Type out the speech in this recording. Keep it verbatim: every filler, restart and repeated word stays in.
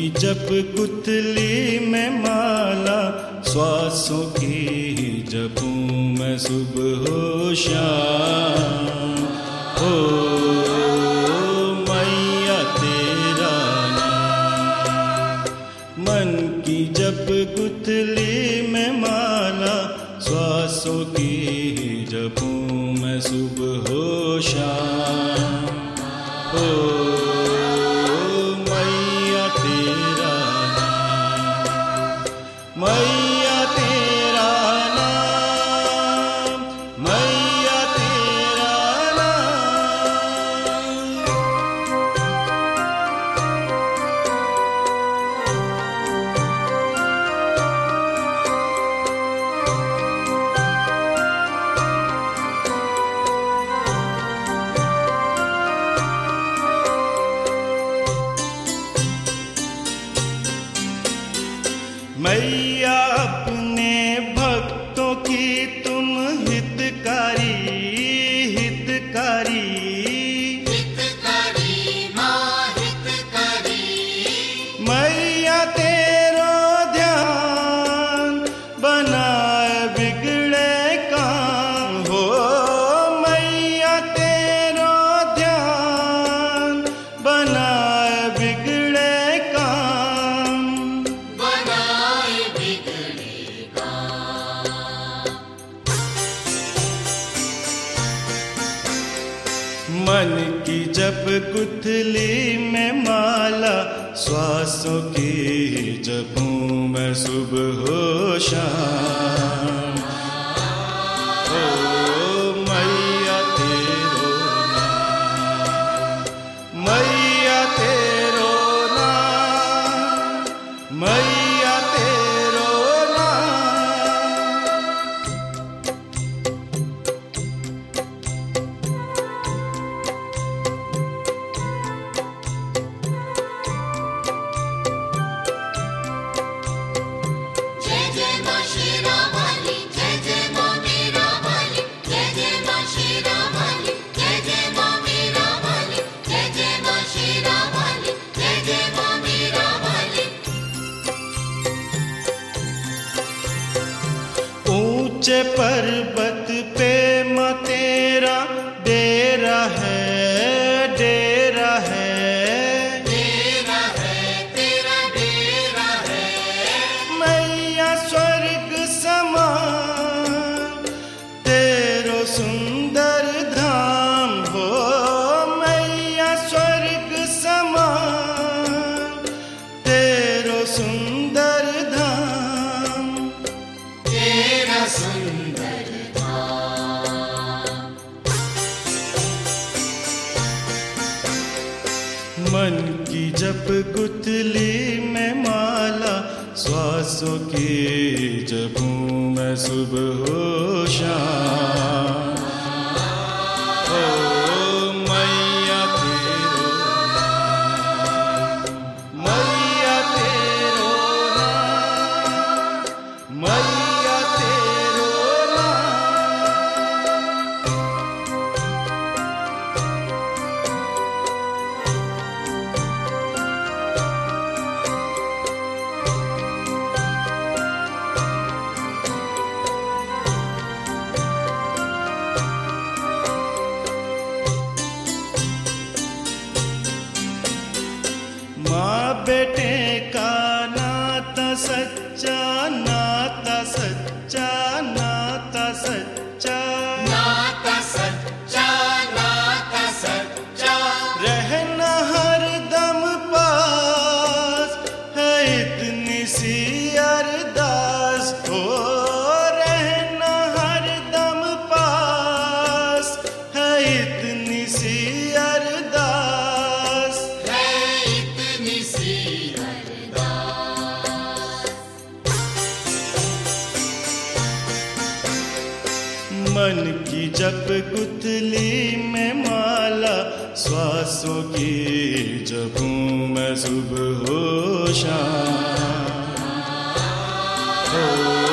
की जप गुथली में माला, श्वासों की जपूं मैं सुबह हो शाम। हो मैया तेरा नाम। मन की जप गुथली में माला, श्वासों की जपूं मैं सुबह हो शाम। हो मैया तेरा नाम, मैया तेरा नाम, मैया तेरा नाम। मैया अपने भक्तों की तुम हितकारी, हितकारी, हितकारी माँ हितकारी। मैया तेरो ध्यान बनाए बिगड़े काम। हो मैया तेरो ध्यान बनाए बिगड़े काम। मन की जप गुथली में माला, श्वासों की जपूं मैं सुबह हो शाम। हो मैया तेरो नाम, मैया तेरो नाम, मैया तेरो नाम। जय जय माँ शेरा वाली, जय जय माँ मेरा वाली, जय जय माँ शेरा वाली, जय जय माँ मेरा वाली, जय जय माँ शेरा वाली, जय जय माँ मेरा वाली। ऊंचे पर्वत पे माँ तेरा डेरा है, डेरा है। डेरा है तेरा डेरा है। मैया स्वर्ग समान तेरो सुंदर धाम। हो मैया स्वर्ग समान तेरो सुंदर धाम। तेरा सुंदर मन की जप गुथली में माला, श्वासों की जपूं मैं सुबह हो शाम। हो मैया तेरो नाम, मैया तेरो नाम, मैया तेरो नाम। माँ बेटे का नाता सच्चा, नाता सच्चा, नाता सच्चा। नाता सच्चा, नाता सच्चा। रहना हर दम पास है इतनी सी अरदास। हो रहना हर दम पास है इतनी सी अरदास। है इतनी सी अरदास। मन की जप गुथली में माला, श्वासों की जपूं मैं सुबह हो शाम। हो